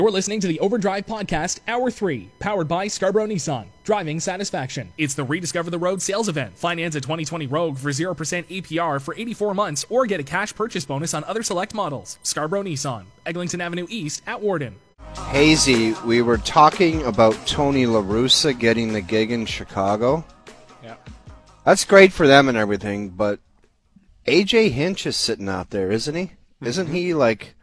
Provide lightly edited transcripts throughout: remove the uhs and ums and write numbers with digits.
You're listening to the Overdrive Podcast, Hour 3, powered by Scarborough Nissan. Driving satisfaction. It's the Rediscover the Road sales event. Finance a 2020 Rogue for 0% APR for 84 months or get a cash purchase bonus on other select models. Scarborough Nissan, Eglinton Avenue East at Warden. Hazy, we were talking about Tony La Russa getting the gig in Chicago. Yeah. That's great for them and everything, but AJ Hinch is sitting out there, isn't he? Mm-hmm. Isn't he like...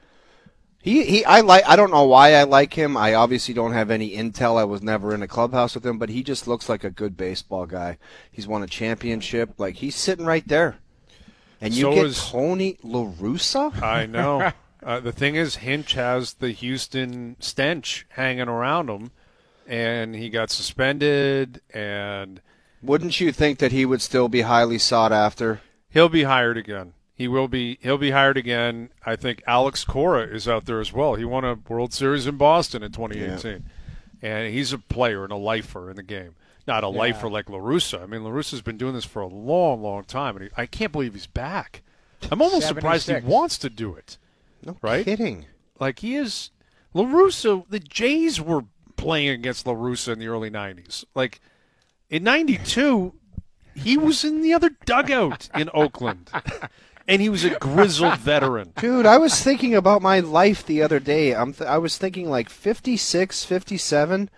I don't know why I like him. I obviously don't have any intel. I was never in a clubhouse with him, but he just looks like a good baseball guy. He's won a championship. Like, he's sitting right there. And you get Tony La Russa? I know. The thing is, Hinch has the Houston stench hanging around him, and he got suspended. And wouldn't you think that he would still be highly sought after? He'll be hired again. He'll be hired again. I think Alex Cora is out there as well. He won a World Series in Boston in 2018. Yeah. And he's a player and a lifer in the game. Not a lifer like La Russa. I mean, La Russa's been doing this for a long, long time, and I can't believe he's back. I'm almost 76. surprised he wants to do it. No right? kidding. Like, he is – La Russa, the Jays were playing against La Russa in the early 90s. Like, in 92, he was in the other dugout in Oakland. And he was a grizzled veteran. Dude, I was thinking about my life the other day. I was thinking like 56, 57.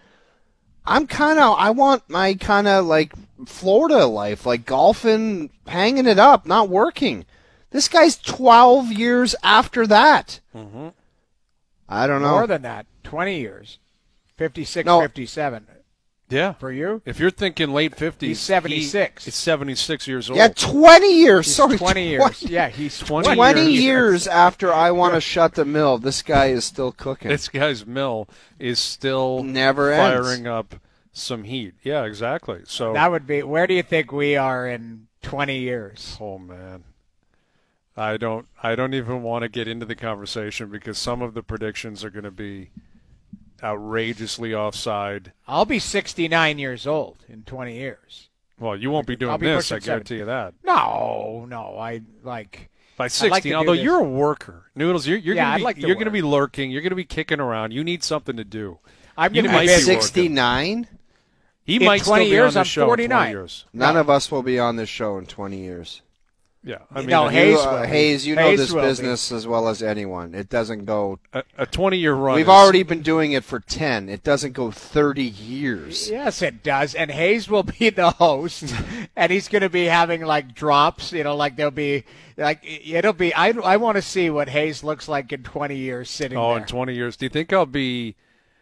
I want my kind of like Florida life, like golfing, hanging it up, not working. This guy's 12 years after that. Mm-hmm. I don't know. More than that, 20 years. 56, 57. Yeah. For you? If you're thinking late 50s. He's 76. He's 76 years old. Yeah, 20 years. He's Sorry, 20 years. Yeah, he's 20 years after I want to shut the mill. This guy is still cooking. This guy's mill is still never firing up some heat. Yeah, exactly. So that would be, where do you think we are in 20 years? Oh, man. I don't even want to get into the conversation because some of the predictions are going to be outrageously offside. I'll be 69 years old in 20 years. Well, you won't be doing this, I guarantee you that. No, I like by 60. Although you're a worker, Noodles, you're going to be lurking. You're going to be kicking around. You need something to do. I'm going to be 69. He might 20 still years. Be on I'm the show 49. In 20 years. None of us will be on this show in 20 years. Yeah, I mean, Hayes, you know this will business as well as anyone. It doesn't go a 20-year run. We've already been doing it for 10. It doesn't go 30 years. Yes, it does. And Hayes will be the host, and he's going to be having like drops. You know, like there'll be like it'll be. I want to see what Hayes looks like in 20 years sitting there. Oh, in 20 years, do you think I'll be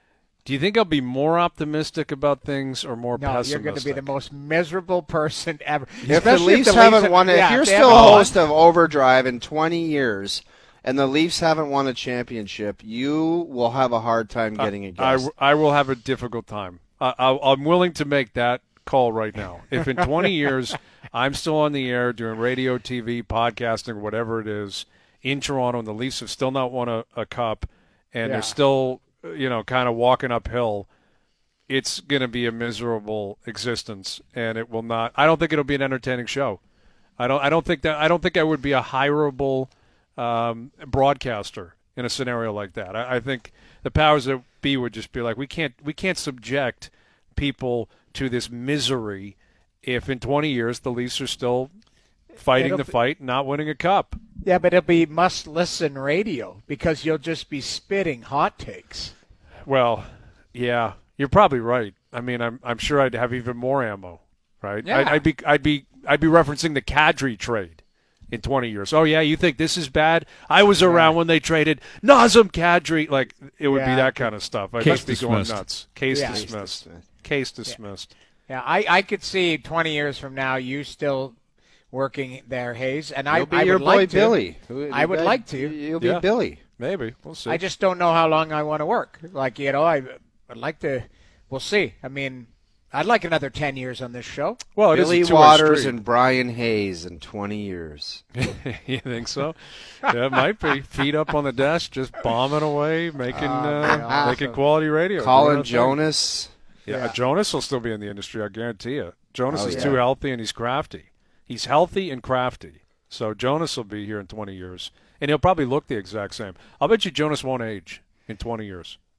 more optimistic about things or more pessimistic? You're going to be the most miserable person ever. If the Leafs haven't won it, if you're still a host of Overdrive in 20 years and the Leafs haven't won a championship, you will have a hard time getting a guest. I will have a difficult time. I'm willing to make that call right now. If in 20 years I'm still on the air doing radio, TV, podcasting, whatever it is, in Toronto, and the Leafs have still not won a cup, and they're still – kind of walking uphill, it's going to be a miserable existence, and it will not. I don't think it'll be an entertaining show. I don't think I would be a hireable broadcaster in a scenario like that. I think the powers that be would just be like, we can't subject people to this misery if in 20 years the Leafs are still fighting the fight, not winning a cup. Yeah, but it'll be must-listen radio because you'll just be spitting hot takes. Well, yeah, you're probably right. I mean, I'm sure I'd have even more ammo, right? Yeah. I'd be referencing the Kadri trade in 20 years. Oh yeah, you think this is bad? I was around when they traded Nazem Kadri. Like it would be that kind of stuff. I'd just be going nuts. Case dismissed. Case dismissed. Yeah, I could see 20 years from now you still working there, Hayes, and I would your boy Billy. I would like to. You'll be Billy. Maybe we'll see. I just don't know how long I want to work. Like I'd like to. We'll see. I mean, I'd like another 10 years on this show. Well, Billy Waters and Brian Hayes in 20 years. You think so? Yeah, it might be. Feet up on the desk, just bombing away, making quality radio. Colin Jonas. Yeah, Jonas will still be in the industry. I guarantee you. Jonas is too healthy and he's crafty. He's healthy and crafty. So Jonas will be here in 20 years. And he'll probably look the exact same. I'll bet you Jonas won't age in 20 years.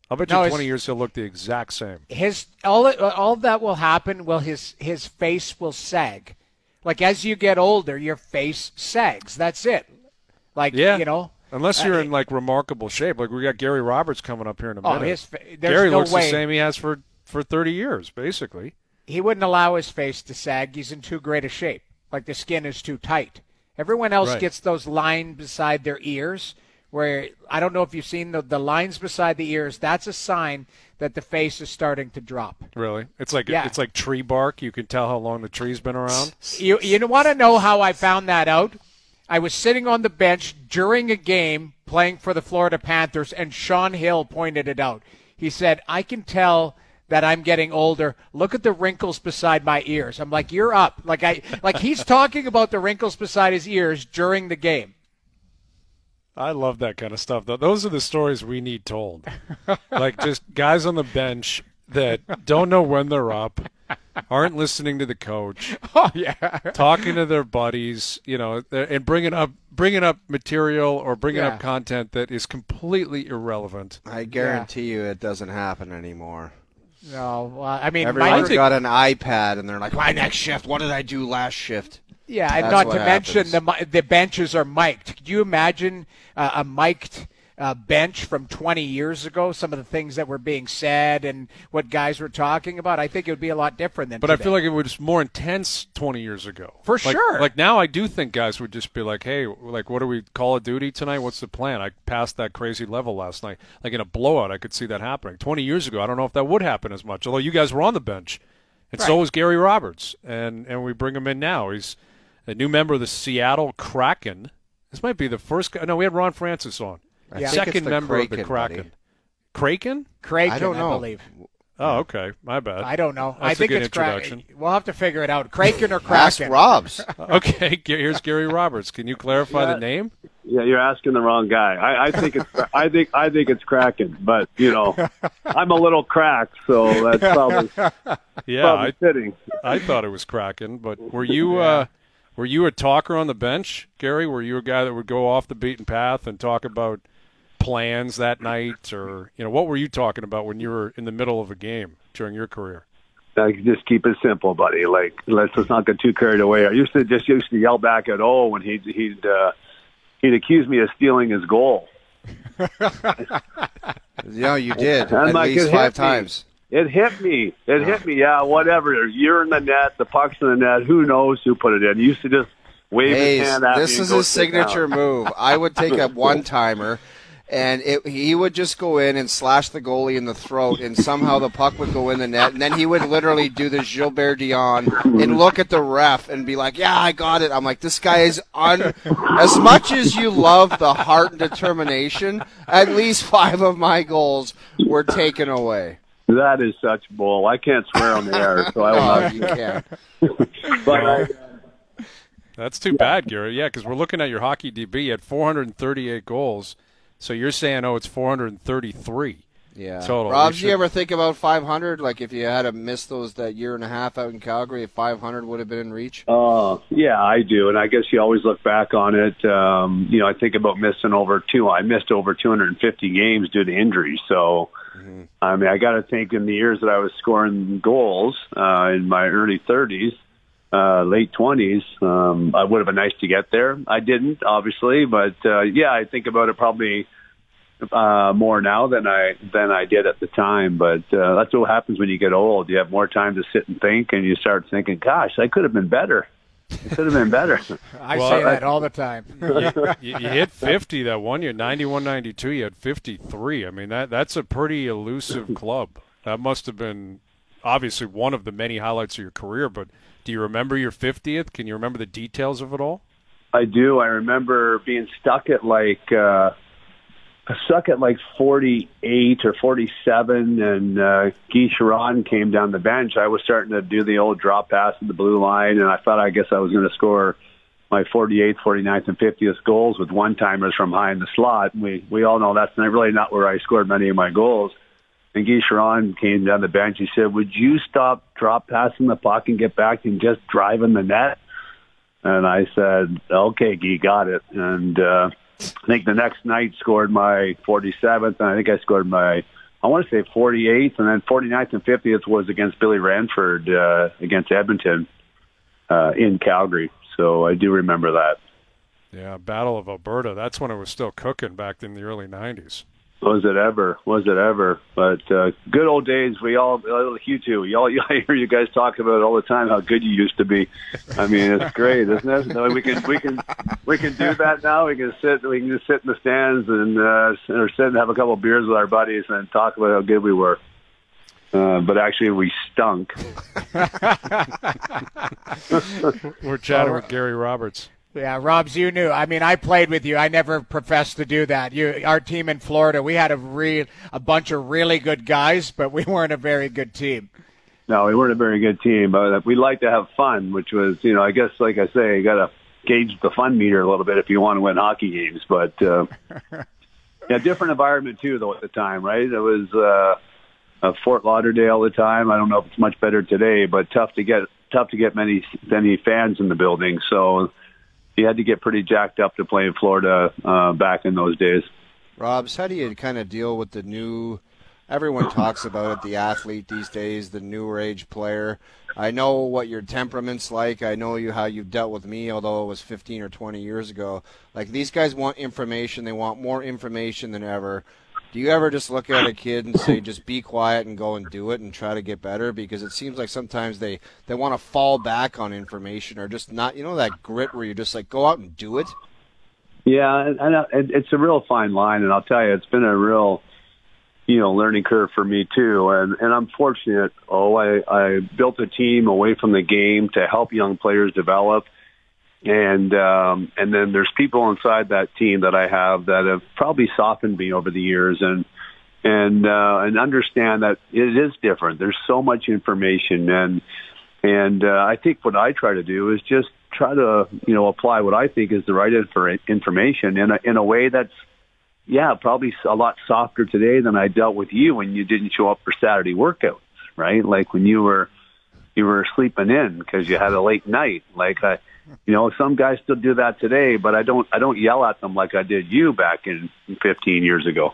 I'll bet you 20 years he'll look the exact same. All of that will happen. Well, his face will sag. Like as you get older, your face sags. That's it. Like unless you're in like remarkable shape. Like we got Gary Roberts coming up here in a minute. Gary looks the same he has for 30 years, basically. He wouldn't allow his face to sag. He's in too great a shape. Like the skin is too tight. Everyone else gets those lines beside their ears where I don't know if you've seen the lines beside the ears. That's a sign that the face is starting to drop. Really? It's like tree bark. You can tell how long the tree's been around. You want to know how I found that out? I was sitting on the bench during a game playing for the Florida Panthers, and Sean Hill pointed it out. He said, I can tell that I'm getting older. Look at the wrinkles beside my ears. I'm like, you're up. Like he's talking about the wrinkles beside his ears during the game. I love that kind of stuff. Those are the stories we need told. Like just guys on the bench that don't know when they're up, aren't listening to the coach. Oh yeah, talking to their buddies, and bringing up material or bringing up content that is completely irrelevant. I guarantee you, it doesn't happen anymore. No, I mean, everyone's got an iPad, and they're like, "My next shift. What did I do last shift?" Yeah, and not to mention the benches are mic'd. Could you imagine a mic'd bench from 20 years ago? Some of the things that were being said and what guys were talking about. I think it would be a lot different than. But today. I feel like it was more intense 20 years ago. For sure. Like now, I do think guys would just be like, "Hey, like, what are we Call of Duty tonight? What's the plan?" I passed that crazy level last night. Like in a blowout, I could see that happening. 20 years ago, I don't know if that would happen as much. Although you guys were on the bench, and so was Gary Roberts, and we bring him in now. He's a new member of the Seattle Kraken. This might be the first guy. No, we had Ron Francis on. Second member of the Kraken. Kraken? Kraken, I don't know. I believe. Oh, okay. My bad. I don't know. That's I think a good it's introduction. We'll have to figure it out. Kraken or Kraken? Ask Robs. Okay, here's Gary Roberts. Can you clarify the name? Yeah, you're asking the wrong guy. I think it's I think it's Kraken, but I'm a little cracked, so that's probably probably fitting. I thought it was Kraken, but were you a talker on the bench, Gary? Were you a guy that would go off the beaten path and talk about plans that night, or what were you talking about when you were in the middle of a game during your career? Just keep it simple, buddy. Like let's not get too carried away. I used to yell back at O when he'd accuse me of stealing his goal. Yeah, you did at least 5 times. It hit me. Hit me. Yeah, whatever. You're in the net. The puck's in the net. Who knows who put it in? He used to just wave his hand at me. This is his signature move. I would take a one-timer, and he would just go in and slash the goalie in the throat, and somehow the puck would go in the net, and then he would literally do the Gilbert Dion and look at the ref and be like, "Yeah, I got it." I'm like, this guy is as much as you love the heart and determination, at least 5 of my goals were taken away. That is such bull. I can't swear on the air, so I will not. You can. But that's too bad, Gary. Yeah, because we're looking at your hockey DB. You had 438 goals. So you're saying, it's 433 total. Rob, do you ever think about 500? Like if you had to miss that year and a half out in Calgary, if 500 would have been in reach? Yeah, I do. And I guess you always look back on it. I think about missing I missed over 250 games due to injuries. So, I mean, I got to think in the years that I was scoring goals in my early 30s, late 20s, I would have been nice to get there. I didn't, obviously, but I think about it probably more now than I did at the time. But that's what happens when you get old. You have more time to sit and think, and you start thinking, "Gosh, I could have been better. It could have been better." I say that all the time. you hit 50 that one year, 91-92. You had 53. I mean, that's a pretty elusive club. That must have been obviously one of the many highlights of your career, but do you remember your 50th? Can you remember the details of it all? I do. I remember being stuck at like 48 or 47, and Guy Chiron came down the bench. I was starting to do the old drop pass at the blue line, and I thought I was going to score my 48th, 49th, and 50th goals with one-timers from high in the slot. We all know that's really not where I scored many of my goals. And Guy Chiron came down the bench. He said, "Would you stop drop passing the puck and get back and just drive in the net?" And I said, "Okay, Guy, got it." And I think the next night scored my 47th, and I think I scored my I want to say 48th, and then 49th and 50th was against Billy Ranford against Edmonton in Calgary. So I do remember that. Yeah, Battle of Alberta. That's when it was still cooking back in the early 90s. Was it ever? But good old days. We all, you too. I hear you guys talk about it all the time. How good you used to be. I mean, it's great, isn't it? No, we can do that now. We can just sit in the stands and or sit and have a couple of beers with our buddies and talk about how good we were. But actually, we stunk. We're chatting with Gary Roberts. Yeah, Robs, you knew. I mean, I played with you. I never professed to do that. Our team in Florida, we had a bunch of really good guys, but we weren't a very good team. No, we weren't a very good team, but we liked to have fun, which was, I guess, like I say, you got to gauge the fun meter a little bit if you want to win hockey games. But yeah, different environment too, though, at the time, right? It was Fort Lauderdale at the time. I don't know if it's much better today, but tough to get many fans in the building. So you had to get pretty jacked up to play in Florida back in those days. Robs, how do you kind of deal with the new, everyone talks about it, the athlete these days, the newer age player. I know what your temperament's like. I know how you've dealt with me, although it was 15 or 20 years ago. Like, these guys want information. They want more information than ever. Do you ever just look at a kid and say, just be quiet and go and do it and try to get better? Because it seems like sometimes they want to fall back on information or just not, that grit where you're just like, go out and do it? Yeah, and it's a real fine line, and I'll tell you, it's been a real, learning curve for me too. And I'm fortunate. I built a team away from the game to help young players develop. And then there's people inside that team that I have that have probably softened me over the years and understand that it is different. There's so much information and I think what I try to do is just try to, apply what I think is the right information in a way that's, probably a lot softer today than I dealt with you when you didn't show up for Saturday workouts, right? Like when you were sleeping in because you had a late night. Like some guys still do that today, but I don't yell at them like I did you back in 15 years ago.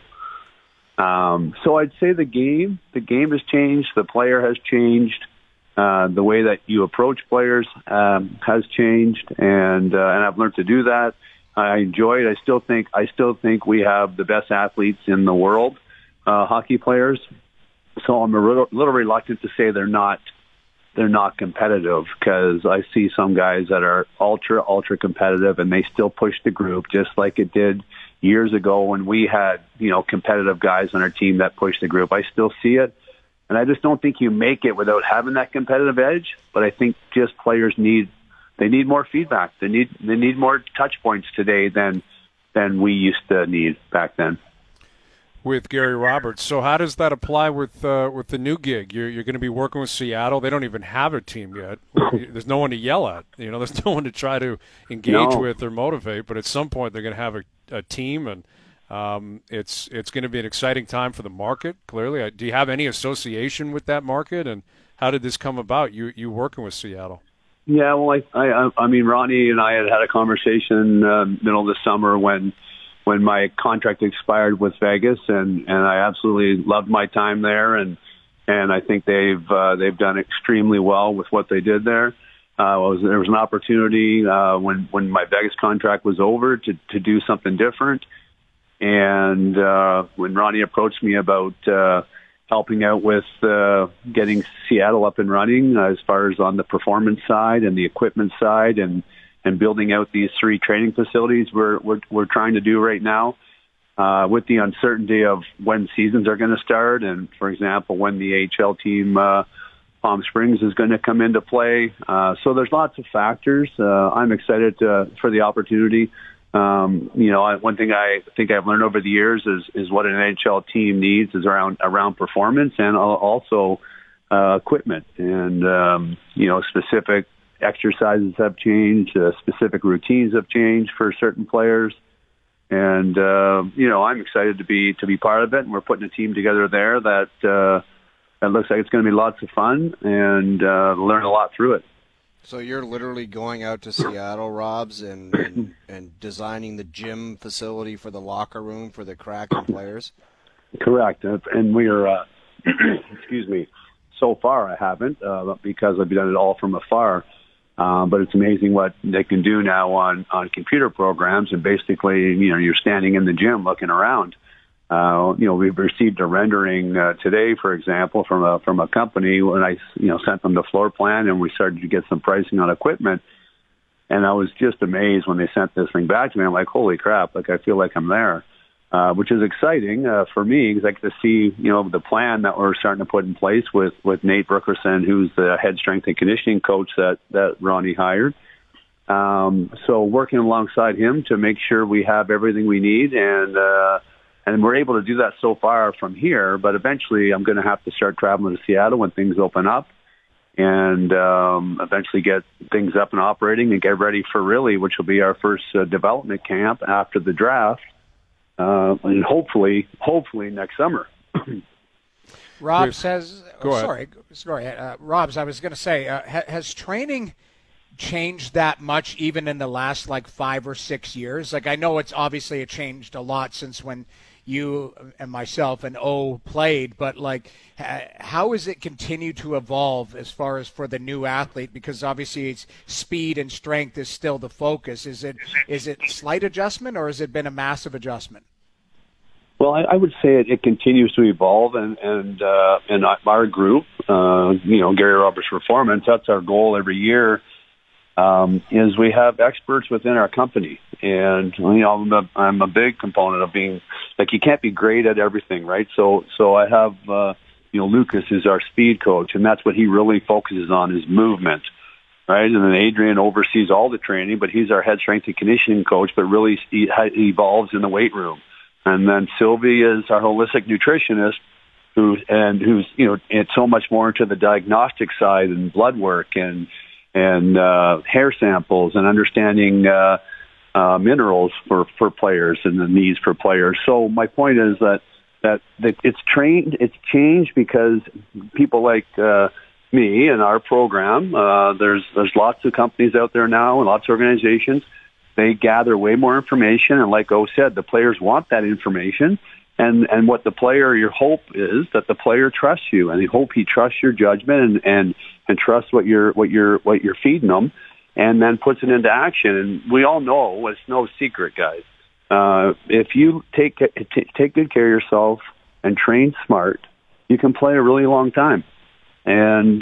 So I'd say the game has changed. The player has changed. The way that you approach players has changed, and I've learned to do that. I enjoy it. I still think we have the best athletes in the world, hockey players. So I'm a little reluctant to say they're not competitive, because I see some guys that are ultra competitive and they still push the group just like it did years ago when we had, competitive guys on our team that pushed the group. I still see it. And I just don't think you make it without having that competitive edge. But I think just players need more feedback. They need more touch points today than we used to need back then. With Gary Roberts. So how does that apply with the new gig? You're going to be working with Seattle. They don't even have a team yet. There's no one to yell at. There's no one to try to engage with or motivate. But at some point, they're going to have a team, and it's going to be an exciting time for the market. Clearly, do you have any association with that market? And how did this come about? You working with Seattle? Yeah, well, I mean, Ronnie and I had a conversation middle of the summer when my contract expired with Vegas, and I absolutely loved my time there, and I think they've done extremely well with what they did there. There was an opportunity when my Vegas contract was over to do something different, and when Ronnie approached me about helping out with getting Seattle up and running as far as on the performance side and the equipment side and building out these 3 training facilities we're trying to do right now, with the uncertainty of when seasons are going to start, and for example, when the AHL team Palm Springs is going to come into play. So there's lots of factors. I'm excited for the opportunity. One thing I think I've learned over the years is what an NHL team needs is around performance and also equipment, and specific exercises have changed, specific routines have changed for certain players, and I'm excited to be part of it. And we're putting a team together there that looks like it's going to be lots of fun and learn a lot through it. So you're literally going out to Seattle, Robs, and designing the gym facility for the locker room for the Kraken players? Correct. And we are, excuse me, so far I haven't because I've done it all from afar. But it's amazing what they can do now on computer programs. And basically, you're standing in the gym looking around. We've received a rendering today, for example, from a company when I sent them the floor plan and we started to get some pricing on equipment. And I was just amazed when they sent this thing back to me. I'm like, holy crap! Like I feel like I'm there. Which is exciting for me because I get to see, the plan that we're starting to put in place with Nate Brookerson, who's the head strength and conditioning coach that Ronnie hired. So working alongside him to make sure we have everything we need, and we're able to do that so far from here. But eventually, I'm going to have to start traveling to Seattle when things open up, and eventually get things up and operating and get ready for really, which will be our first development camp after the draft. And hopefully next summer. Rob says, sorry. Robs, I was going to say, has training changed that much even in the last 5 or 6 years? I know it's obviously changed a lot since when you and myself and O played, but how has it continued to evolve as far as for the new athlete? Because obviously it's speed and strength is still the focus. Is it slight adjustment or has it been a massive adjustment? Well, I would say it continues to evolve, and our group, Gary Roberts Performance, that's our goal every year. Is we have experts within our company, and I'm a big component of being you can't be great at everything, right? So I have Lucas is our speed coach, and that's what he really focuses on is movement, right? And then Adrian oversees all the training, but he's our head strength and conditioning coach, but really he evolves in the weight room. And then Sylvie is our holistic nutritionist, who's it's so much more into the diagnostic side and blood work and hair samples and understanding minerals for players and the needs for players. So my point is that it's changed because people like me and our program, there's lots of companies out there now and lots of organizations. They gather way more information, and like O said, the players want that information. And what the player, your hope is that the player trusts you, and you hope he trusts your judgment and trusts what you're feeding them, and then puts it into action. And we all know it's no secret, guys. If you take good care of yourself and train smart, you can play a really long time. And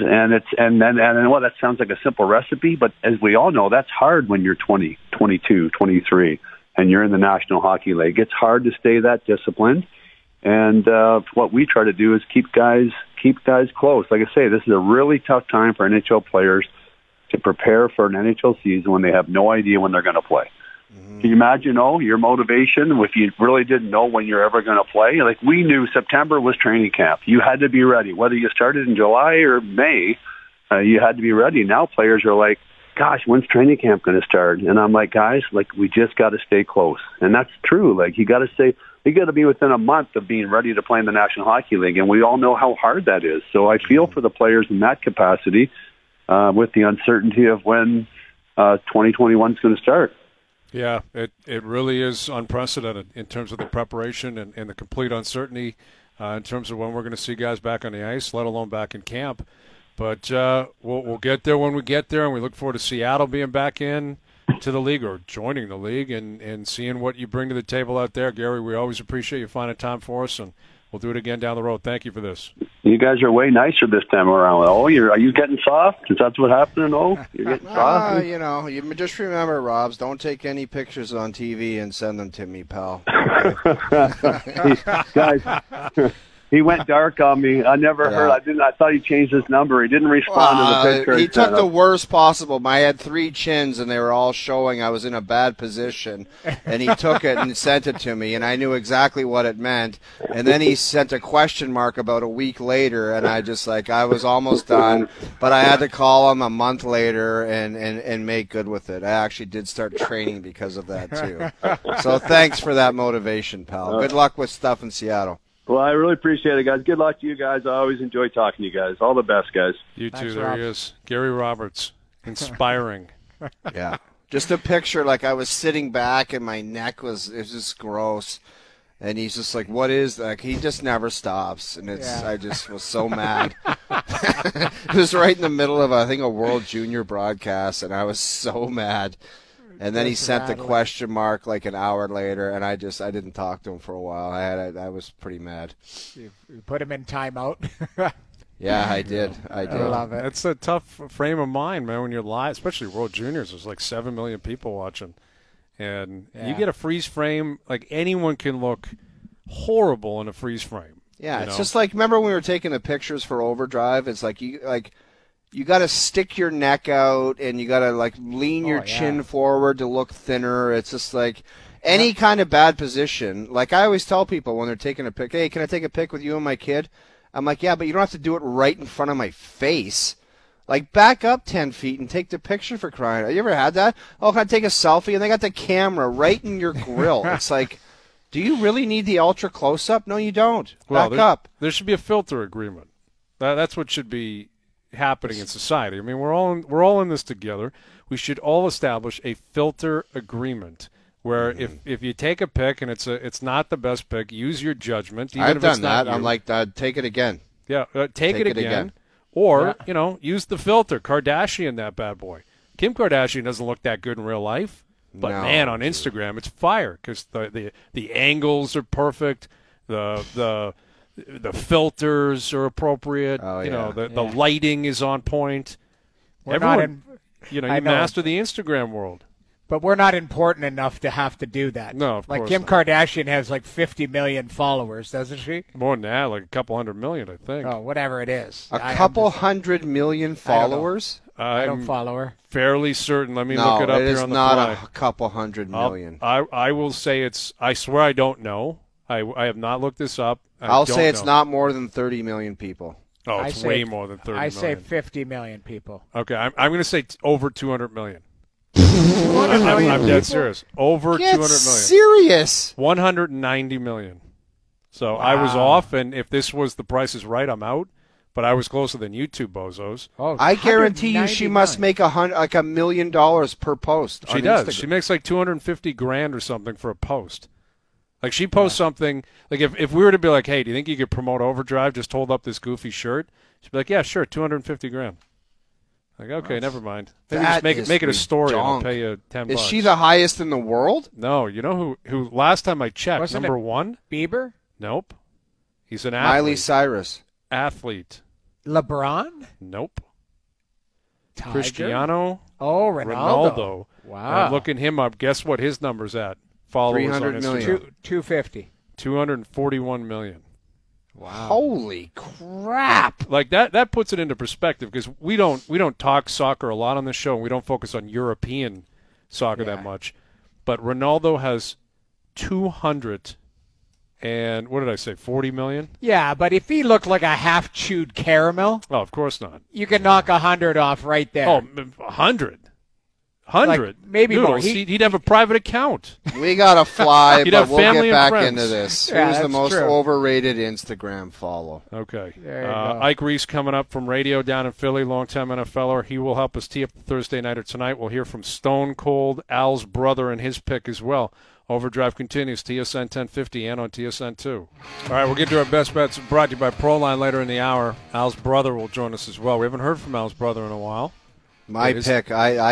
I know that sounds like a simple recipe, but as we all know, that's hard when you're 20, 22, 23, and you're in the National Hockey League. It's hard to stay that disciplined. And what we try to do is keep guys close. Like I say, this is a really tough time for NHL players to prepare for an NHL season when they have no idea when they're going to play. Mm-hmm. Can you imagine, your motivation if you really didn't know when you're ever going to play? We knew September was training camp. You had to be ready. Whether you started in July or May, you had to be ready. Now players are like, gosh, when's training camp going to start? And I'm like, guys, we just got to stay close. And that's true. You got to be within a month of being ready to play in the National Hockey League. And we all know how hard that is. So I feel for the players in that capacity with the uncertainty of when 2021 is going to start. Yeah, it really is unprecedented in terms of the preparation and the complete uncertainty in terms of when we're going to see guys back on the ice, let alone back in camp. But we'll get there when we get there, and we look forward to Seattle being back in to the league or joining the league and seeing what you bring to the table out there. Gary, we always appreciate you finding time for us, and we'll do it again down the road. Thank you for this. You guys are way nicer this time around. Oh, are you getting soft? Is that what happened? Oh, you're getting soft? You just remember, Robs, don't take any pictures on TV and send them to me, pal. Guys, he went dark on me. I never heard. I thought he changed his number. He didn't respond to the picture. He took the worst possible. I had 3 chins, and they were all showing I was in a bad position. And he took it and sent it to me, and I knew exactly what it meant. And then he sent a question mark about a week later, and I was almost done. But I had to call him a month later and make good with it. I actually did start training because of that, too. So thanks for that motivation, pal. Good luck with stuff in Seattle. Well, I really appreciate it, guys. Good luck to you guys. I always enjoy talking to you guys. All the best, guys. You too. Thanks, there Rob. he is. Gary Roberts. Inspiring. Yeah. Just a picture I was sitting back and my neck was just gross. And he's just like, what is that? He just never stops. And I just was so mad. It was right in the middle of, I think, a World Junior broadcast, and I was so mad. And then he sent the question mark like an hour later, and I didn't talk to him for a while. I was pretty mad. You put him in timeout. Yeah, I did. I love it. It's a tough frame of mind, man, when you're live, especially World Juniors. There's like 7 million people watching. And you get a freeze frame, like anyone can look horrible in a freeze frame. Yeah, it's just like, remember when we were taking the pictures for Overdrive? It's like you got to stick your neck out and you got to like lean your chin forward to look thinner. It's just like any kind of bad position. Like I always tell people when they're taking a pic, hey, can I take a pic with you and my kid? I'm like, yeah, but you don't have to do it right in front of my face. Like, back up 10 feet and take the picture for crying out. You ever had that? Oh, can I take a selfie? And they got the camera right in your grill. It's like, do you really need the ultra close-up? No, you don't. Back up. There should be a filter agreement. That's what should be happening in society. I mean, we're all in this together. We should all establish a filter agreement where if you take a pic and it's not the best pic, use your judgment. Even I've if done it's not that. I'm like, take it again. Yeah, take it again. Or, use the filter. Kardashian that bad boy. Kim Kardashian doesn't look that good in real life. But, man, on Instagram, it's fire because the angles are perfect. The filters are appropriate. The lighting is on point. You master the Instagram world. But we're not important enough to have to do that. No, of course Like Kim not. Kardashian has like 50 million followers, doesn't she? More than that, like a couple 100 million, I think. Oh, whatever it is. A couple 100 million followers? I don't follow her. Fairly certain. Let me look it up here on the fly. No, it is not a couple 100 million. I will say I swear I don't know. I have not looked this up. I'll say it's not more than 30 million people. Oh, it's way more than 30 million. I say 50 million people. Okay, I'm going to say over 200 million. I'm dead serious. Over 200 million. Serious. 190 million. So I was off, and if this was The Price is Right, I'm out. But I was closer than you two bozos. Oh, I guarantee you, she must make $1 million per post. She does. Instagram. She makes like $250,000 or something for a post. Like she posts something. Like if we were to be like, hey, do you think you could promote Overdrive? Just hold up this goofy shirt. She'd be like, yeah, sure, $250,000. Like, okay, never mind. Maybe just make it a story and I'll pay you $10. Is she the highest in the world? No, you know who last time I checked, number one? Bieber? Nope. He's an athlete. Miley Cyrus. Athlete. LeBron? Nope. Tiger? Cristiano. Oh, Ronaldo. Wow. I'm looking him up. Guess what his number's at? Followers 300 on million. Instagram. 250. 241 million. Wow. Holy crap. Like that puts it into perspective because we don't talk soccer a lot on the show and we don't focus on European soccer that much. But Ronaldo has 200 and what did I say, 40 million? Yeah, but if he looked like a half-chewed caramel, oh, of course not. You can knock 100 off right there. Oh, 100. 100. Like, maybe more. He'd have a private account. We got to fly, but we'll get back friends. into this. Yeah, Who's the most true. overrated Instagram follow? Okay. There you go. Ike Reese coming up from radio down in Philly, longtime NFLer. He will help us tee up the Thursday Nighter tonight. We'll hear from Stone Cold, Al's brother, and his pick as well. Overdrive continues, TSN 1050 and on TSN 2. All right, we'll get to our best bets brought to you by Proline later in the hour. Al's brother will join us as well. We haven't heard from Al's brother in a while. My pick,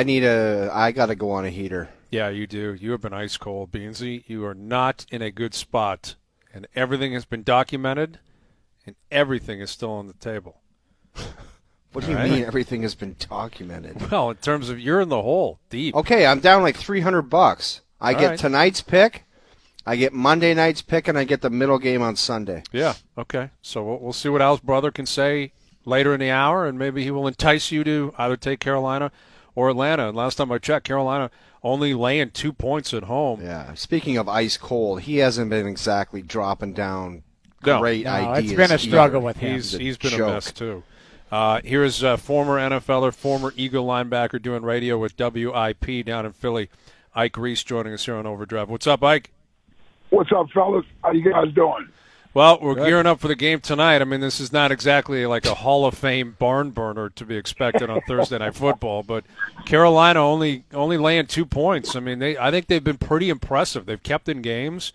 I got to go on a heater. Yeah, you do. You have been ice cold, Beansy. You are not in a good spot, and everything has been documented, and everything is still on the table. What do you mean everything has been documented? Well, in terms of you're in the hole, deep. Okay, I'm down like $300. I get tonight's pick, I get Monday night's pick, and I get the middle game on Sunday. Yeah, okay. So we'll see what Al's brother can say later in the hour, and maybe he will entice you to either take Carolina or Atlanta. And last time I checked, Carolina only laying 2 points at home. Yeah, speaking of ice cold, he hasn't been exactly dropping down great ideas. It's been a struggle with him. He's been a mess, too. Here's former NFLer, former Eagle linebacker doing radio with WIP down in Philly, Ike Reese joining us here on Overdrive. What's up, Ike? What's up, fellas? How you guys doing? Well, we're gearing up for the game tonight. I mean, this is not exactly like a Hall of Fame barn burner to be expected on Thursday Night Football, but Carolina only laying 2 points. I mean, I think they've been pretty impressive. They've kept in games.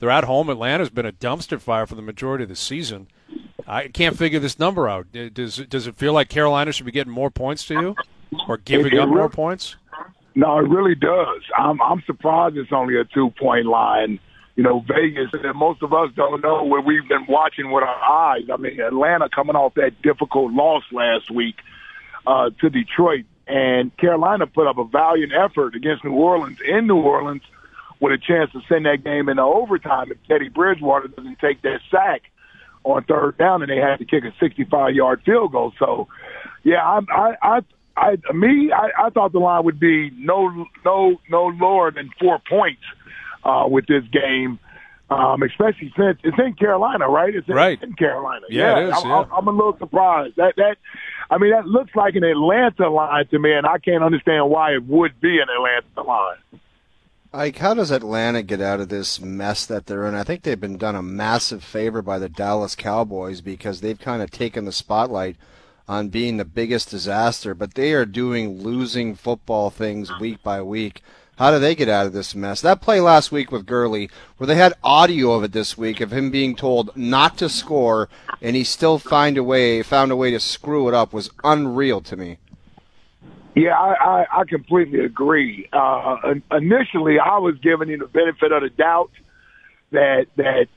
They're at home. Atlanta's been a dumpster fire for the majority of the season. I can't figure this number out. Does it feel like Carolina should be getting more points to you, or giving up more points? No, it really does. I'm surprised it's only a 2-point line. Vegas, and most of us don't know what we've been watching with our eyes. I mean, Atlanta coming off that difficult loss last week to Detroit, and Carolina put up a valiant effort against New Orleans in New Orleans with a chance to send that game into overtime if Teddy Bridgewater doesn't take that sack on third down, and they had to kick a 65-yard field goal. So, yeah, I thought the line would be no lower than 4 points with this game, especially since it's in Carolina, right? It's in Carolina. Yeah, it is. I'm a little surprised. That looks like an Atlanta line to me, and I can't understand why it would be an Atlanta line. Ike, how does Atlanta get out of this mess that they're in? I think they've been done a massive favor by the Dallas Cowboys because they've kind of taken the spotlight on being the biggest disaster, but they are doing losing football things week by week. How do they get out of this mess? That play last week with Gurley, where they had audio of it this week of him being told not to score, and he still found a way to screw it up, was unreal to me. Yeah, I completely agree. Initially, I was giving him the benefit of the doubt that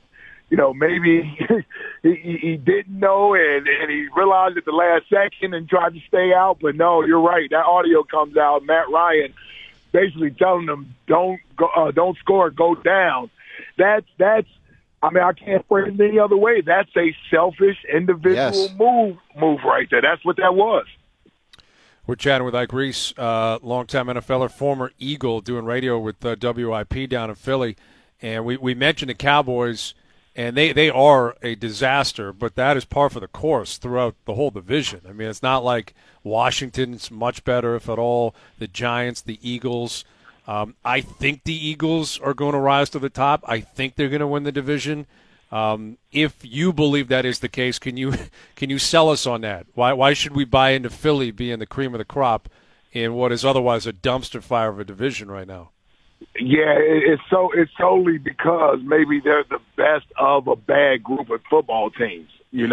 maybe he didn't know and he realized at the last second and tried to stay out. But no, you're right. That audio comes out. Matt Ryan basically telling them don't score, go down. That's. I mean, I can't phrase it any other way. That's a selfish individual move right there. That's what that was. We're chatting with Ike Reese, longtime NFLer, former Eagle, doing radio with WIP down in Philly. And we mentioned the Cowboys, and they are a disaster, but that is par for the course throughout the whole division. I mean, it's not like Washington's much better, if at all. The Giants, the Eagles. I think the Eagles are going to rise to the top. I think they're going to win the division. If you believe that is the case, can you sell us on that? Why should we buy into Philly being the cream of the crop in what is otherwise a dumpster fire of a division right now? Yeah, it's solely because maybe they're the best of a bad group of football teams.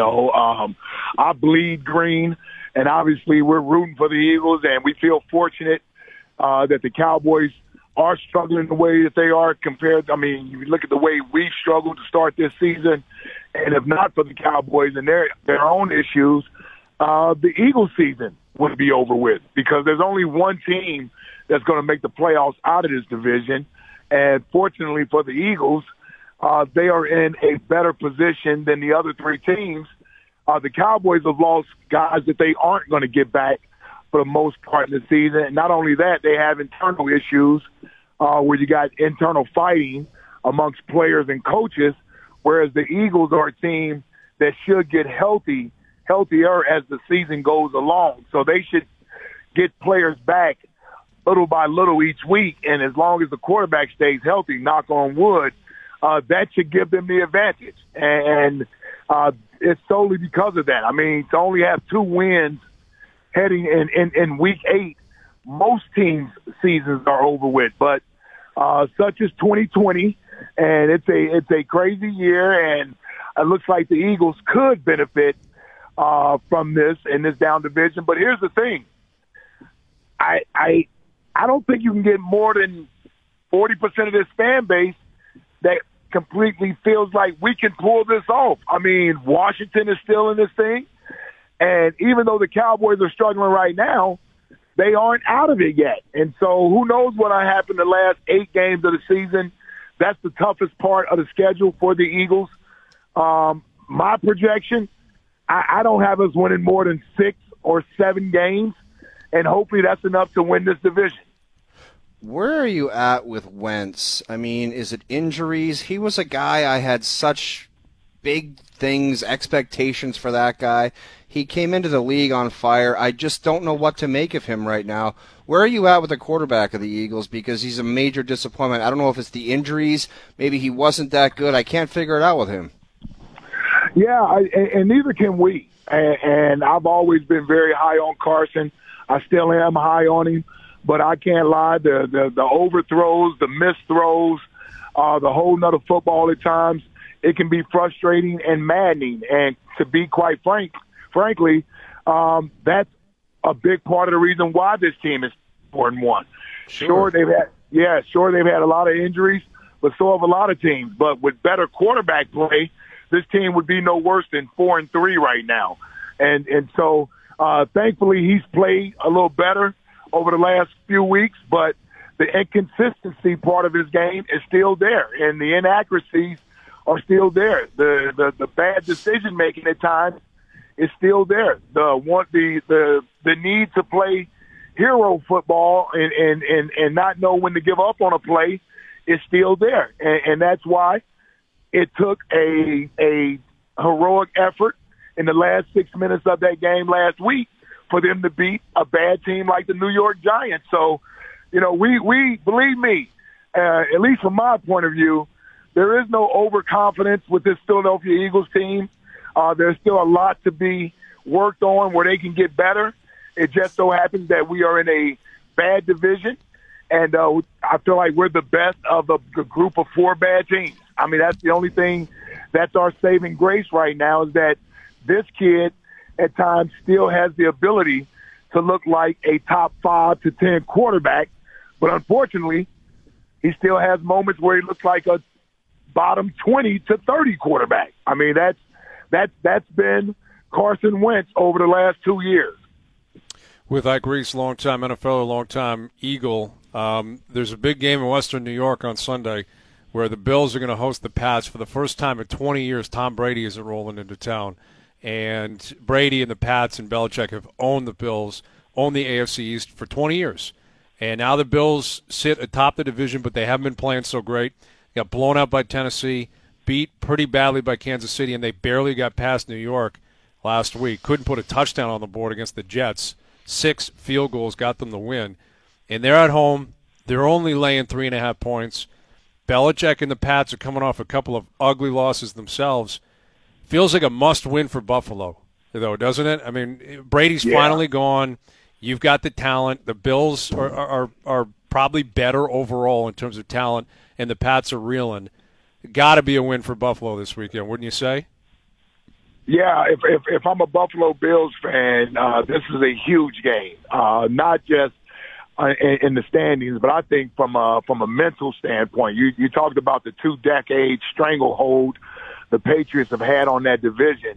I bleed green, and obviously we're rooting for the Eagles, and we feel fortunate that the Cowboys are struggling the way that they are compared. I mean, you look at the way we've struggled to start this season, and if not for the Cowboys and their own issues, the Eagles season would be over with because there's only one team that's going to make the playoffs out of this division. And fortunately for the Eagles, they are in a better position than the other three teams. The Cowboys have lost guys that they aren't going to get back for the most part in the season. And not only that, they have internal issues where you got internal fighting amongst players and coaches, whereas the Eagles are a team that should get healthier as the season goes along. So they should get players back little by little each week, and as long as the quarterback stays healthy, knock on wood, that should give them the advantage. And it's solely because of that. I mean, to only have 2 wins heading in Week 8, most teams' seasons are over with. But such as 2020, and it's a crazy year, and it looks like the Eagles could benefit from this in this down division. But here's the thing. I don't think you can get more than 40% of this fan base that completely feels like we can pull this off. I mean, Washington is still in this thing, and even though the Cowboys are struggling right now, they aren't out of it yet. And so who knows what will happen the last 8 games of the season. That's the toughest part of the schedule for the Eagles. My projection, I don't have us winning more than 6 or 7 games, and hopefully that's enough to win this division. Where are you at with Wentz? I mean, is it injuries? He was a guy I had such big things, expectations for that guy. He came into the league on fire. I just don't know what to make of him right now. Where are you at with the quarterback of the Eagles? Because he's a major disappointment. I don't know if it's the injuries. Maybe he wasn't that good. I can't figure it out with him. Yeah, and neither can we. And I've always been very high on Carson. I still am high on him. But I can't lie, the overthrows, the missed throws, the whole nother football at times. It can be frustrating and maddening. And to be quite frankly, that's a big part of the reason why this team is 4-1. Sure, they've had a lot of injuries, but so have a lot of teams. But with better quarterback play, this team would be no worse than 4-3 right now. And so thankfully he's played a little better over the last few weeks, but the inconsistency part of his game is still there, and the inaccuracies are still there. The bad decision making at times is still there. The need to play hero football and not know when to give up on a play is still there, and that's why it took a heroic effort in the last 6 minutes of that game last week for them to beat a bad team like the New York Giants. So, we believe me, at least from my point of view, there is no overconfidence with this Philadelphia Eagles team. There's still a lot to be worked on where they can get better. It just so happens that we are in a bad division, and I feel like we're the best of the group of 4 bad teams. I mean, that's the only thing that's our saving grace right now, is that this kid at times still has the ability to look like a top 5 to 10 quarterback, but unfortunately, he still has moments where he looks like a bottom 20 to 30 quarterback. I mean, that's been Carson Wentz over the last 2 years. With Ike Reese, longtime NFL, longtime Eagle, there's a big game in Western New York on Sunday where the Bills are going to host the Pats. For the first time in 20 years, Tom Brady isn't rolling into town. And Brady and the Pats and Belichick have owned the Bills, owned the AFC East for 20 years. And now the Bills sit atop the division, but they haven't been playing so great. Got blown out by Tennessee, beat pretty badly by Kansas City, and they barely got past New York last week. Couldn't put a touchdown on the board against the Jets. 6 field goals got them the win. And they're at home. They're only laying 3.5 points. Belichick and the Pats are coming off a couple of ugly losses themselves. Feels like a must-win for Buffalo, though, doesn't it? I mean, Brady's finally gone. You've got the talent. The Bills are probably better overall in terms of talent, and the Pats are reeling. Got to be a win for Buffalo this weekend, wouldn't you say? Yeah, if I'm a Buffalo Bills fan, this is a huge game. Not just in the standings, but I think from a mental standpoint. You talked about the 2-decade stranglehold the Patriots have had on that division.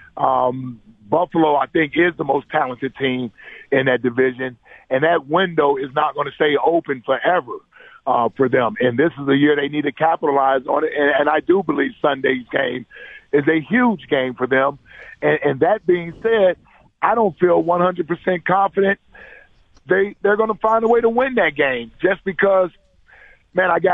Buffalo, I think, is the most talented team in that division, and that window is not going to stay open forever for them. And this is the year they need to capitalize on it. And I do believe Sunday's game is a huge game for them. And that being said, I don't feel 100% confident they're going to find a way to win that game, just because, man, I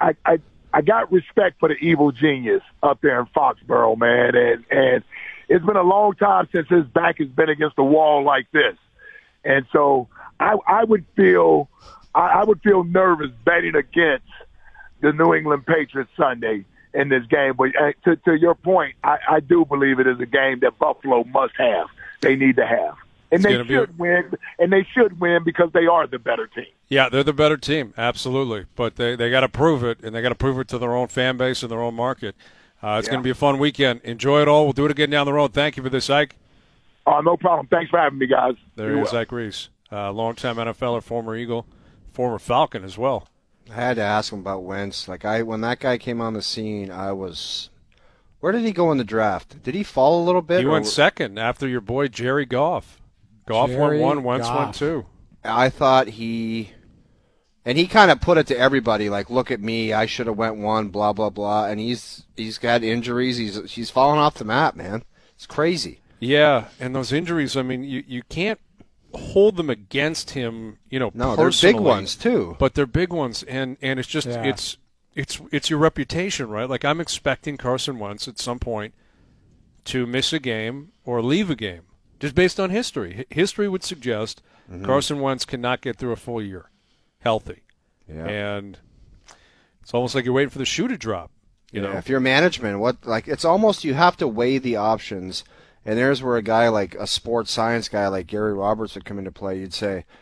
got respect for the evil genius up there in Foxborough, man, and it's been a long time since his back has been against the wall like this, and so I would feel nervous betting against the New England Patriots Sunday in this game. But to your point, I do believe it is a game that Buffalo must have. They need to have. And they should win, and they should win because they are the better team. Yeah, they're the better team, absolutely. But they got to prove it, and they got to prove it to their own fan base and their own market. It's going to be a fun weekend. Enjoy it all. We'll do it again down the road. Thank you for this, Ike. No problem. Thanks for having me, guys. There is Ike Reese, longtime NFLer, former Eagle, former Falcon as well. I had to ask him about Wentz. When that guy came on the scene, where did he go in the draft? Did he fall a little bit? He went second after your boy Jerry Goff. Goff went 1, Wentz went 2. I thought he kind of put it to everybody, like, look at me, I should have went 1, blah, blah, blah. And he's got injuries. He's fallen off the map, man. It's crazy. Yeah, and those injuries, I mean, you can't hold them against him, No, personally. they're big ones, too. But they're big ones, and it's just it's your reputation, right? Like, I'm expecting Carson Wentz at some point to miss a game or leave a game, just based on history. History would suggest Carson Wentz cannot get through a full year healthy. Yeah. And it's almost like you're waiting for the shoe to drop. You know? If you're management, it's almost you have to weigh the options. And there's where a guy like a sports science guy like Gary Roberts would come into play. You'd say,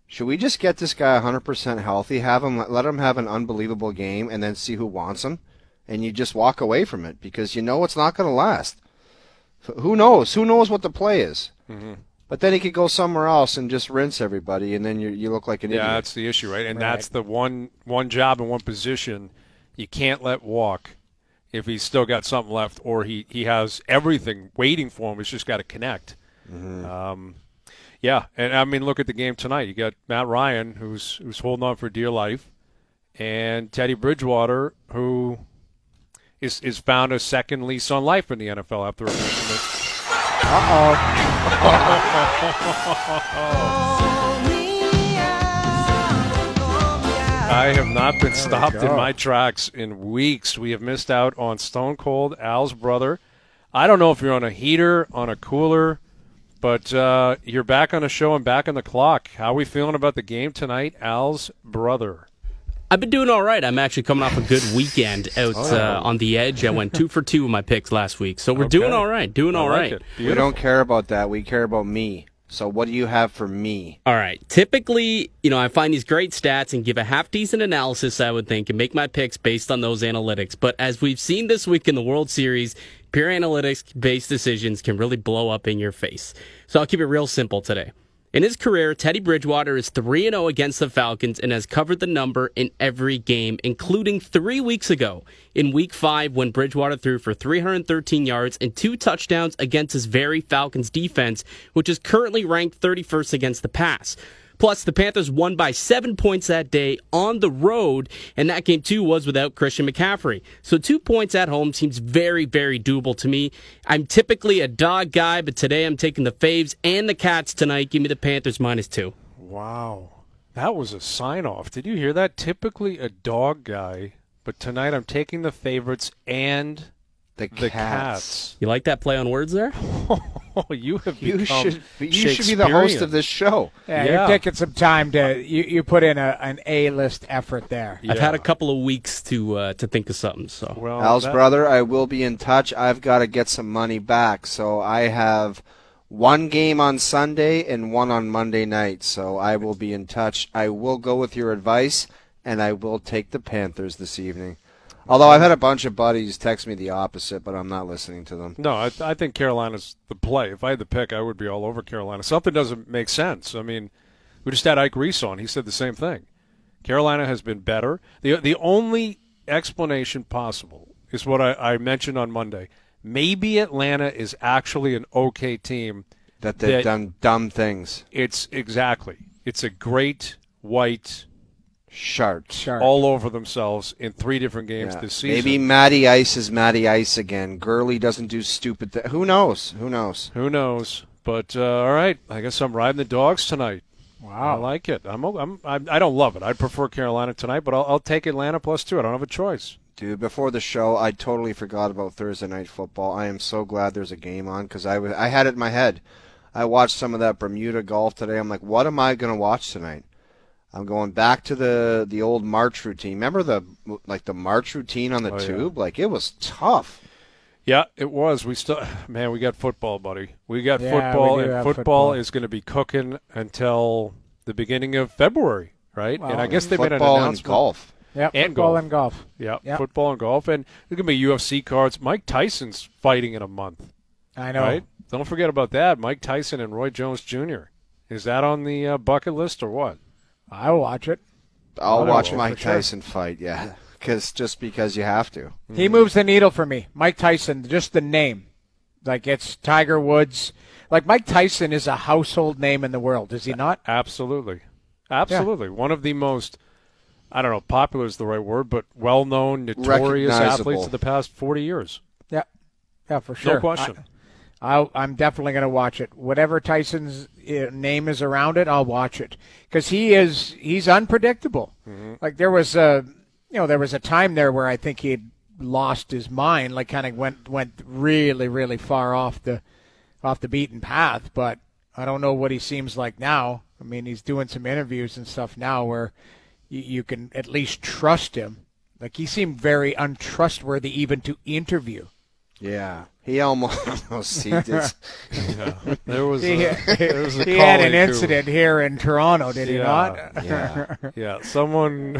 Should we just get this guy 100% healthy, let him have an unbelievable game, and then see who wants him? And you just walk away from it because you know it's not going to last. Who knows? Who knows what the play is? Mm-hmm. But then he could go somewhere else and just rinse everybody, and then you look like an idiot. Yeah, that's the issue, right? And that's the one job and one position you can't let walk if he's still got something left, or he has everything waiting for him. He's just got to connect. Mm-hmm. Yeah, and I mean, look at the game tonight. You got Matt Ryan, who's holding on for dear life, and Teddy Bridgewater, who is found a second lease on life in the NFL after a mission. I have not been stopped in my tracks in weeks. We have missed out on Stone Cold Al's brother. I don't know if you're on a heater, on a cooler, but you're back on the show and back on the clock. How are we feeling about the game tonight, Al's brother? I've been doing all right. I'm actually coming off a good weekend out on the edge. I went 2 for 2 with my picks last week, so we're doing all right. We don't care about that. We care about me. So what do you have for me? All right. Typically, I find these great stats and give a half-decent analysis, I would think, and make my picks based on those analytics. But as we've seen this week in the World Series, pure analytics-based decisions can really blow up in your face. So I'll keep it real simple today. In his career, Teddy Bridgewater is 3-0 against the Falcons and has covered the number in every game, including 3 weeks ago in Week 5 when Bridgewater threw for 313 yards and 2 touchdowns against his very Falcons defense, which is currently ranked 31st against the pass. Plus, the Panthers won by 7 points that day on the road, and that game, too, was without Christian McCaffrey. So 2 points at home seems very, very doable to me. I'm typically a dog guy, but today I'm taking the Faves and the Cats tonight. Give me the Panthers -2. Wow. That was a sign-off. Did you hear that? Typically a dog guy, but tonight I'm taking the favorites and the Cats. You like that play on words there? You should be the host of this show. Yeah, you're taking some time to you put in an A-list effort there. Yeah. I've had a couple of weeks to think of something. So, Al's brother, I will be in touch. I've got to get some money back, so I have one game on Sunday and one on Monday night. So I will be in touch. I will go with your advice, and I will take the Panthers this evening. Although I've had a bunch of buddies text me the opposite, but I'm not listening to them. No, I think Carolina's the play. If I had the pick, I would be all over Carolina. Something doesn't make sense. I mean, we just had Ike Reese on. He said the same thing. Carolina has been better. The only explanation possible is what I mentioned on Monday. Maybe Atlanta is actually an okay team. That they've done dumb things. It's a great white shark all over themselves in 3 different games this season. Maybe Matty Ice is Matty Ice again. Gurley doesn't do stupid things. Who knows? But all right, I guess I'm riding the dogs tonight. Wow, I like it. I don't love it. I'd prefer Carolina tonight, but I'll take Atlanta +2. I don't have a choice. Dude, before the show, I totally forgot about Thursday Night Football. I am so glad there's a game on because I had it in my head. I watched some of that Bermuda golf today. I'm like, what am I going to watch tonight? I'm going back to the old March routine. Remember the March routine on the tube? Yeah. Like, it was tough. Yeah, it was. We got football, buddy. We got football, and football is going to be cooking until the beginning of February, right? Well, and I guess they made an announcement. announcement. Football and golf. Yep, and football golf. and golf. Yeah, yep. Football and golf. And there's going to be UFC cards. Mike Tyson's fighting in a month. I know. Right? Don't forget about that. Mike Tyson and Roy Jones Jr. Is that on the bucket list or what? I'll watch it. I'll watch Mike Tyson fight, yeah, because you have to. He moves the needle for me. Mike Tyson, just the name. Like, it's Tiger Woods. Like, Mike Tyson is a household name in the world, is he not? Absolutely. Yeah. One of the most, I don't know, popular is the right word, but well-known, notorious athletes of the past 40 years. Yeah, for sure. No question. I'm definitely going to watch it. Whatever Tyson's name is around it, I'll watch it because he's unpredictable. Mm-hmm. Like there was a time there where I think he had lost his mind, like kind of went really, really far off the beaten path. But I don't know what he seems like now. I mean, he's doing some interviews and stuff now where you can at least trust him. Like he seemed very untrustworthy even to interview. Yeah, he almost he did. There was He a had an colleague who- incident here in Toronto, did he not? Yeah, Yeah, someone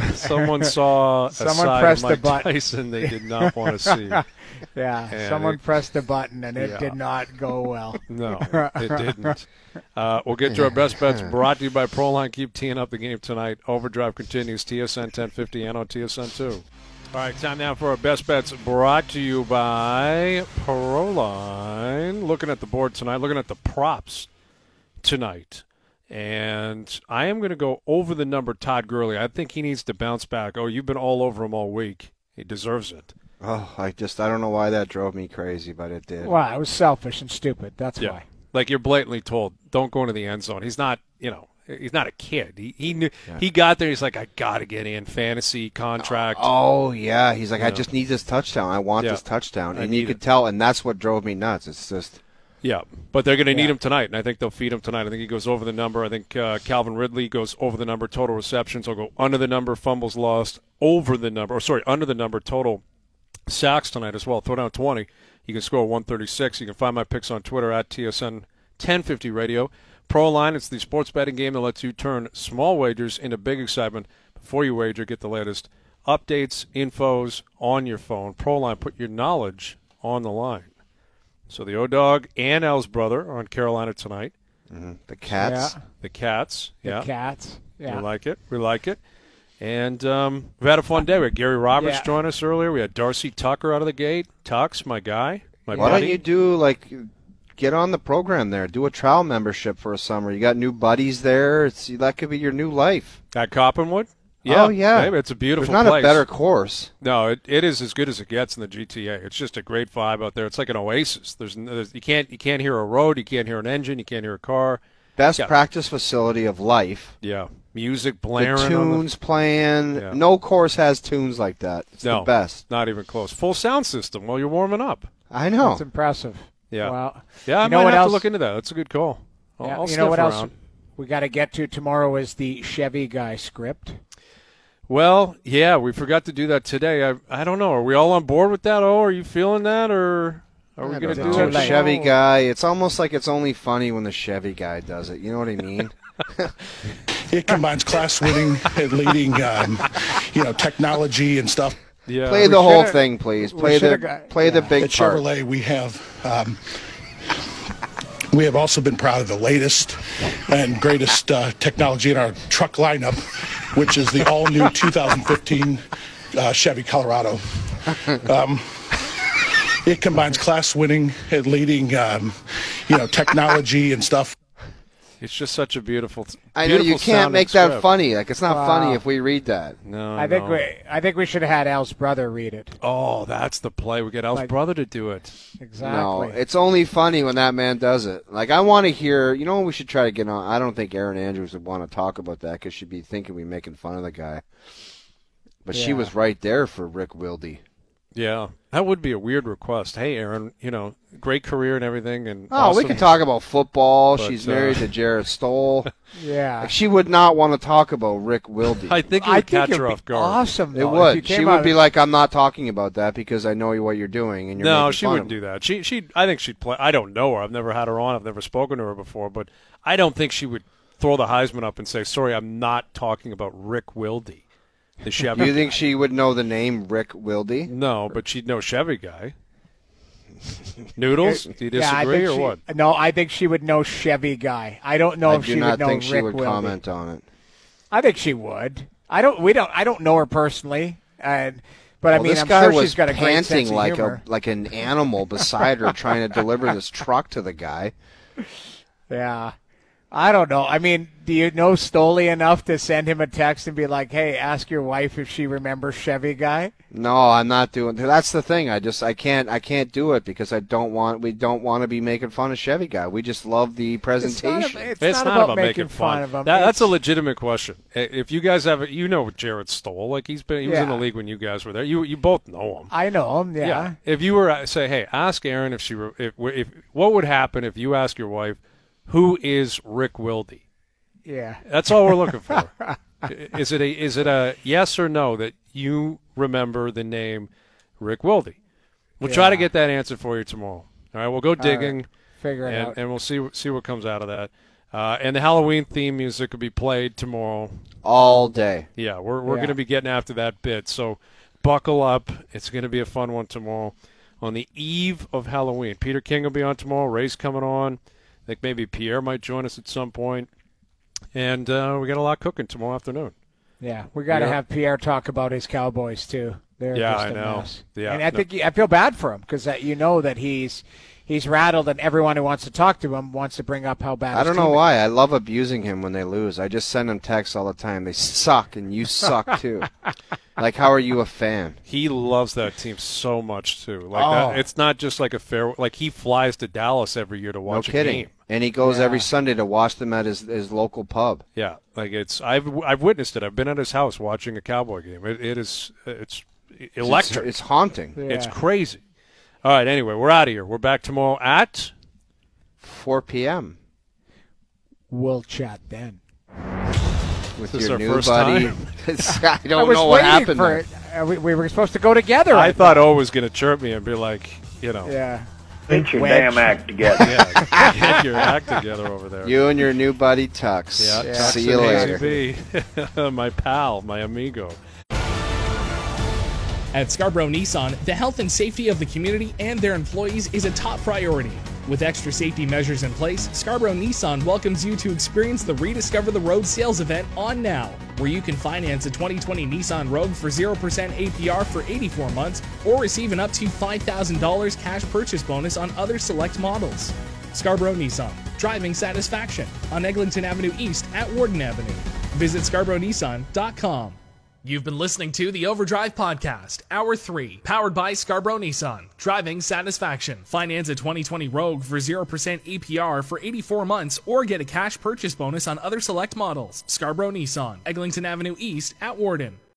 saw a Someone side pressed of the Mike button. Tyson they did not want to see. Yeah, And someone it- pressed the button and it Yeah. did not go well. No, it didn't. We'll get to our best bets brought to you by Proline. Keep teeing up the game tonight. Overdrive continues. TSN 1050 and on TSN 2. All right, time now for our best bets brought to you by Proline. Looking at the board tonight, looking at the props tonight. And I am going to go over the number Todd Gurley. I think he needs to bounce back. Oh, you've been all over him all week. He deserves it. Oh, I don't know why that drove me crazy, but it did. Wow, it was selfish and stupid. That's why. Like you're blatantly told, don't go into the end zone. He's not, he's not a kid. He knew he got there. He's like, I got to get in fantasy contract. Oh yeah, he's like, I Yeah. just need this touchdown. I want Yeah. this touchdown, I and need you could it. tell, and that's what drove me nuts. It's just, Yeah, but they're going to need him tonight, and I think they'll feed him tonight. I think he goes over the number. I think Calvin Ridley goes over the number. Total receptions will go under the number. Fumbles lost over the number. Under the number. Total sacks tonight as well. Throw down 20. You can score 136. You can find my picks on Twitter at TSN 1050 Radio. Proline, it's the sports betting game that lets you turn small wagers into big excitement. Before you wager, get the latest updates, infos on your phone. Proline, put your knowledge on the line. So the O-Dog and Al's brother are on Carolina tonight. the Cats. Yeah. The Cats. The Yeah. Cats. Yeah. We like it. We like it. And we've had a fun day. We had Gary Roberts Yeah. join us earlier. We had Darcy Tucker out of the gate. Tux, my guy. My Why buddy. don't you do get on the program there? Do a trial membership for a summer. You got new buddies there. That could be your new life. At Coppenwood? Yeah. Oh yeah, Babe, it's a beautiful There's not place. a better course. No, it is as good as it gets in the GTA. It's just a great vibe out there. It's like an oasis. There's you can't hear a road, you can't hear an engine, you can't hear a car. Best Yeah. practice facility of life. Yeah, music blaring. The on tunes playing. Yeah. No course has tunes like that. It's No. the best. Not even close. Full sound system while you're warming up. I know. That's impressive. Yeah. Well, Yeah, I you know might what have else? to look into that. That's a good call. I'll Yeah, you sniff know what else around. we got to get to tomorrow is the Chevy Guy script. Well, yeah, we forgot to do that today. I don't know. Are we all on board with that? Oh, are you feeling that, or are we I going to don't do know. that? Chevy tomorrow? guy. It's almost like it's only funny when the Chevy guy does it. You know what I mean? It combines class-winning and leading, technology and stuff. Yeah. Play the whole should've- thing, please. we Play the should've got- play the yeah. big At part. Chevrolet, we have also been proud of the latest and greatest technology in our truck lineup, which is the all-new 2015 Chevy Colorado. It combines class-winning and leading, technology and stuff. It's just such a beautiful. I know you beautiful can't sounding make that script. funny. Like it's not funny Wow. if we read that. No, I think no. we should have had Al's brother read it. Oh, that's the play. We get Al's Like- brother to do it. Exactly. No, it's only funny when that man does it. Like I want to hear. You know what we should try to get on? I don't think Erin Andrews would want to talk about that because she'd be thinking we making fun of the guy. But she Yeah. was right there for Rick Wilde. Yeah, that would be a weird request. Hey, Aaron, great career and everything, and Oh, awesome. we can talk about football. But, She's married to Jarrett Stoll. yeah. She would not want to talk about Rick Wilde. I think it I would think catch it'd her be off guard. awesome. It though, if you would. came She out would be of- like, "I'm not talking about that because I know what you're doing." And you're No, making she fun wouldn't of do that. She. I think she'd play. I don't know her. I've never had her on. I've never spoken to her before. But I don't think she would throw the Heisman up and say, "Sorry, I'm not talking about Rick Wilde." The Chevy. Do you think she would know the name Rick Wilde? No, but she'd know Chevy guy. Noodles? Do you Yeah, I disagree think or she- what? No, I think she would know Chevy Guy. I don't know I if do she not would know think Rick she would Wilde. comment on it. I think she would. I don't know her personally, but I Well, mean, this I'm guy sure was she's got a great sense panting of like humor. like an animal beside her, trying to deliver this truck to the guy. Yeah. I don't know. I mean, do you know Stoley enough to send him a text and be like, "Hey, ask your wife if she remembers Chevy Guy"? No, I'm not doing. That's the thing. I can't do it because we don't want to be making fun of Chevy guy. We just love the presentation. It's It's not about making fun of him. That's a It's- legitimate question. If you guys have, Jared Stoll, like he was in Yeah. the league when you guys were there. You both know him. I know him. Yeah. If you were say, hey, ask Erin if what would happen if you ask your wife, who is Rick Wilde? Yeah. That's all we're looking for. Is it a yes or no that you remember the name Rick Wilde? We'll try to get that answer for you tomorrow. All right, we'll go digging. Figure it out. And we'll see what comes out of that. And the Halloween theme music will be played tomorrow. All day. Yeah, we're going to be getting after that bit. So buckle up. It's going to be a fun one tomorrow. On the eve of Halloween. Peter King will be on tomorrow. Ray's coming on. I think maybe Pierre might join us at some point. And we got a lot cooking tomorrow afternoon. Yeah, we got to have Pierre talk about his Cowboys, too. They're just a mess. Yeah, and I feel bad for him because you know that he's rattled, and everyone who wants to talk to him wants to bring up how bad. I don't know why. I love abusing him when they lose. I just send him texts all the time. They suck, and you suck too. Like, how are you a fan? He loves that team so much too. Like it's not just like a fair. Like he flies to Dallas every year to watch a game, and he goes every Sunday to watch them at his local pub. Yeah, like it's. I've witnessed it. I've been at his house watching a Cowboy game. It's electric. It's haunting. Yeah. It's crazy. All right, anyway, we're out of here. We're back tomorrow at 4 p.m. We'll chat then. With This your our new first buddy. time? I don't know what happened there. We were supposed to go together. I thought O was going to chirp me and be like, Yeah. Get your damn act together. Yeah, get your act together over there. You and your new buddy Tux. Yeah, See you later. later. My pal, my amigo. At Scarborough Nissan, the health and safety of the community and their employees is a top priority. With extra safety measures in place, Scarborough Nissan welcomes you to experience the Rediscover the Road sales event on now, where you can finance a 2020 Nissan Rogue for 0% APR for 84 months or receive an up to $5,000 cash purchase bonus on other select models. Scarborough Nissan, driving satisfaction on Eglinton Avenue East at Warden Avenue. Visit ScarboroughNissan.com. You've been listening to the Overdrive Podcast, Hour 3, powered by Scarborough Nissan. Driving satisfaction. Finance a 2020 Rogue for 0% APR for 84 months or get a cash purchase bonus on other select models. Scarborough Nissan, Eglinton Avenue East at Warden.